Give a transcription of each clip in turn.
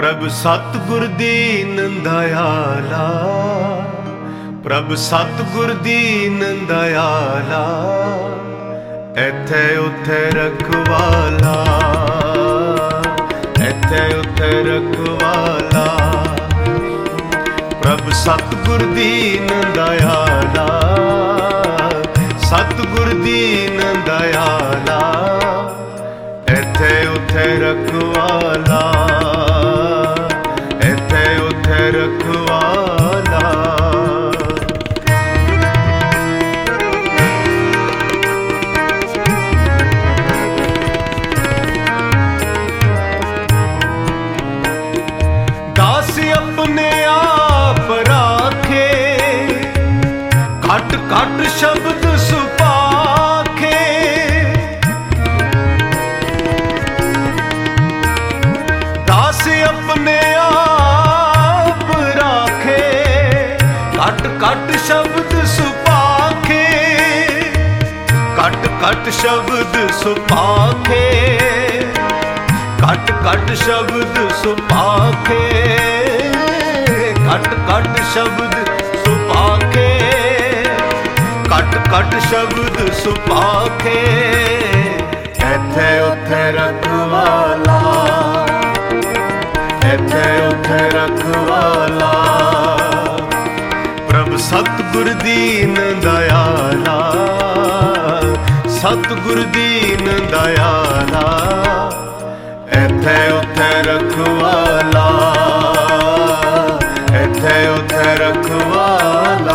प्रभ सतगुर दीन दयाला, प्रभ सतगुर दीन दयाला, एथे उथे रखवाला, एथे उथे रखवाला। प्रभ सतगुर दीन दयाला, सतगुर दीन दयाला, एथे उथे रखवाला, एथे उथे रखवाला। दास अपने आप राखे, घट घट शब्द सुपाखे। दास अपने आप राखे, घट घट शब्द सुपाखे, घट घट शब्द सुपाखे, घट घट शब्द सुपाखे, घट घट शब्द सुपाखे, घट घट शब्द सुपाखे, एथे उथे रखवाला, एथे उथे रखवाला। प्रभ सतगुर दीन दयाला, सतगुर दीन दयाला, एथे उथे रखवाला, एथे उथे रखवाला।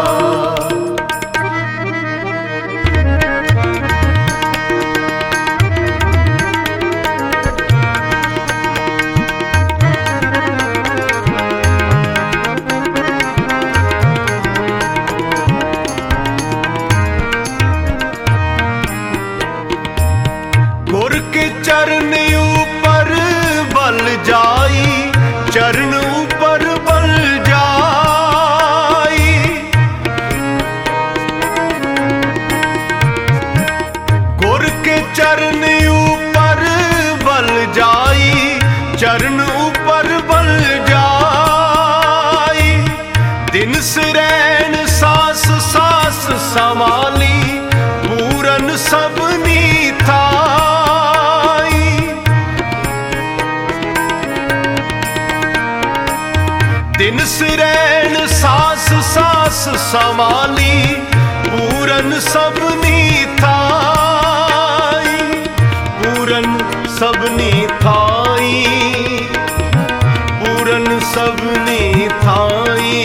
गुर के चरण ऊपर बल जाई, चरण ऊपर बल जाई। गुर के चरण ऊपर बल जाई, चरण ऊपर बल जाई। दिन सरैन सास सास समाली, पूरन सबनी थाई। दिन सिरैन सास सास समाली, पूरन सबनी थाई, पूरन सबनी थाई, पूरन सबनी थाई,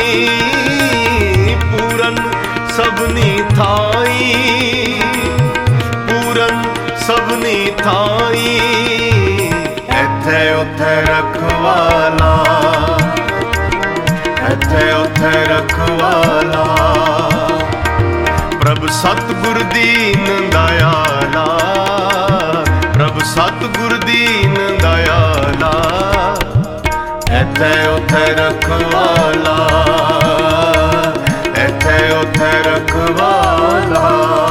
पूरन सबनी थाई, पूरन सबनी थाई, एथे उथे रखवाला, एथे उथे रखवाला। प्रभ सतगुर दीन दयाला, प्रभ सतगुर दीन दयाला, एथे उथे रखवाला, एथे उथे रखवाला।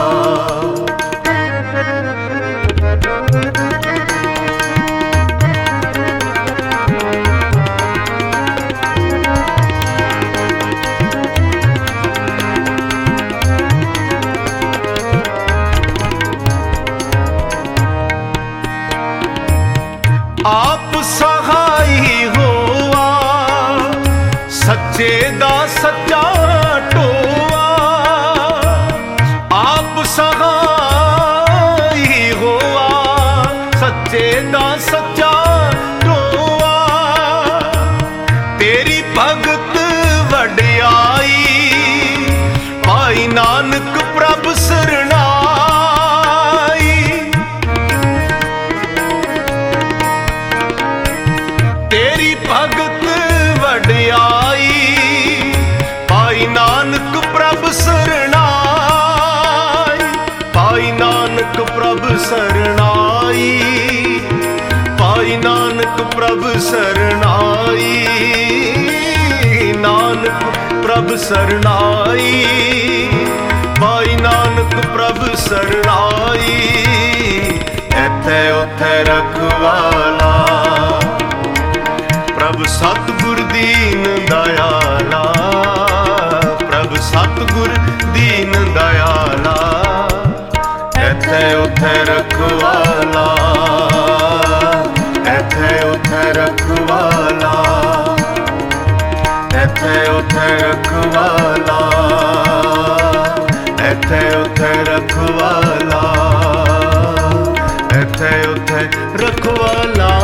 आप सहाय होआ, सच्चे दा सच्चा टोआ। आप सहाय होआ, सच्चे दा सच्चा टोआ। तेरी भगत वड्याई, भाई नानक प्रभ सरनाई। तेरी भगत वड्याई, भाई नानक प्रभ सरनाई, भाई नानक प्रभ सरनाई, भाई नानक प्रभ सरनाई, नानक प्रभ सरनाई, भाई नानक प्रभ सरनाई। एथे उथे रखवाला, सतगुर दीन दयाला, प्रभ सतगुर दीन दयाला, एथे उथे रखवाला, एथे उथे रखवाला, एथे उथे रखवाला, एथे उथे रखवाला, एथे उथे रखवाला।